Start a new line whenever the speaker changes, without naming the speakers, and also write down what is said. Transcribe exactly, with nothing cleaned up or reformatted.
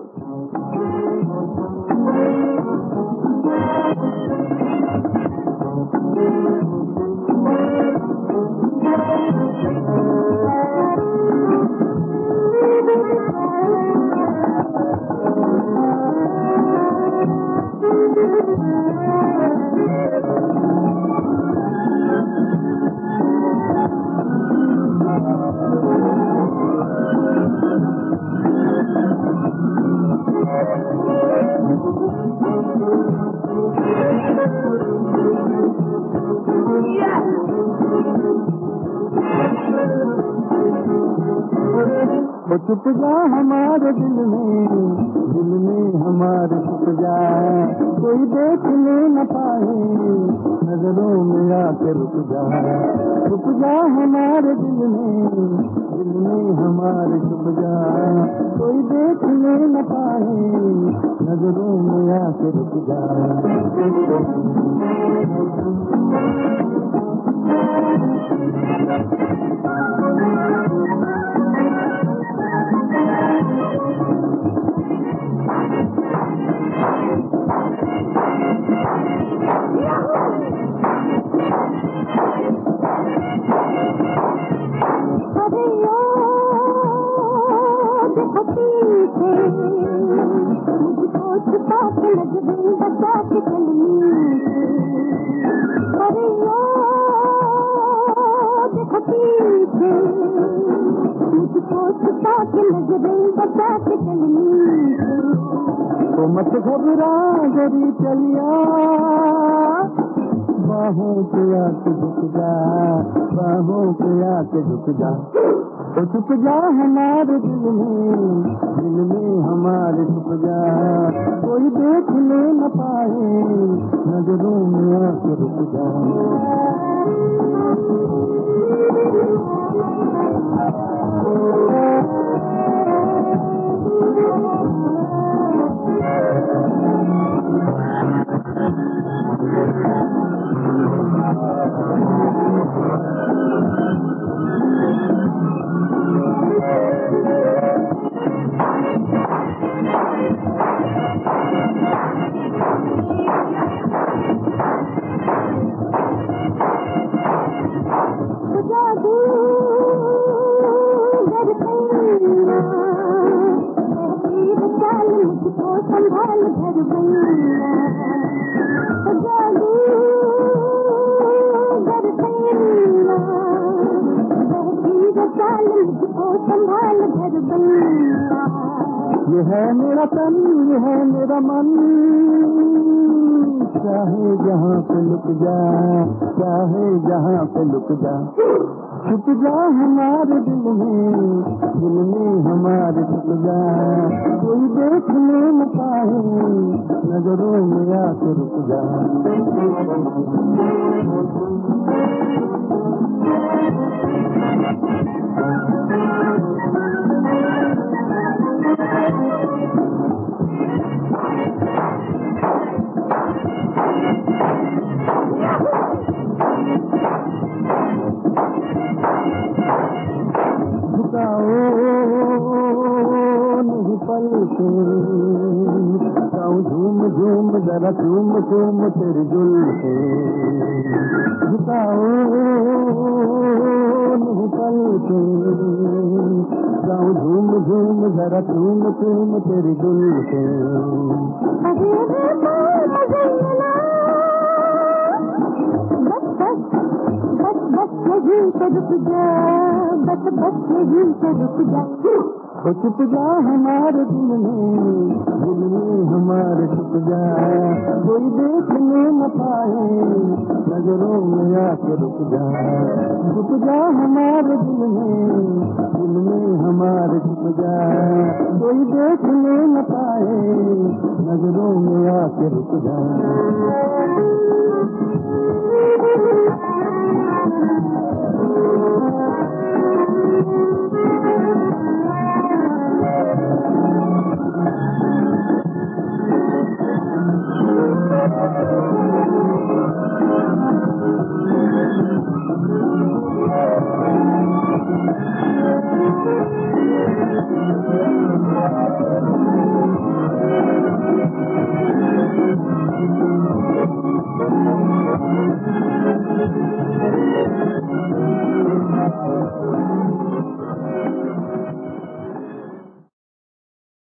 छुप जा हमारे दिल में, दिल में हमारे छुप जा, कोई देखने न पाए, नजरों में आके रुक जा। छुप जा हमारे दिल में, दिल में हमारे छुप जा, कोई देखने न पाए, नजरों में आके रुक जा। तो मत घबरा जरी चलिया, बाहों पे आके झुक जा, बाहों पे आके झुक जा। तो छुप जा हमारे दिल में, दिल में हमारे छुप जा, कोई देखने न पाए, नजरों में आके रुक जा। संभाल घर बैया, जादू घर बैया, बहती चाल मुझको संभाल घर बैया। ये है मेरा तन, ये है मेरा मन, चाहे जहाँ पे लुक जा, चाहे जहाँ पे लुक जा। छुप जा हमारे दिल में, दिल में हमारे छुप जा, कोई देखने न पाए, नजरों में आके रुक जा। झूम झूम जरा झूम झूम तेरे जुल्फे, झुकाओ नहीं पलके, गाँव झूम झूम जरा झूम झूम तेरे जुल्फे। बस बस यहीं से रुक जा, बस बस यहीं से रुक जा। तो छुप जा हमारे दिल में, दिल में हमारे छुप जा, कोई देखने न पाए, नजरों में आके रुक जा। छुप जा हमारे दिल में, दिल में हमारे छुप जा, कोई देखने न पाए, नजरों में आके रुक जा।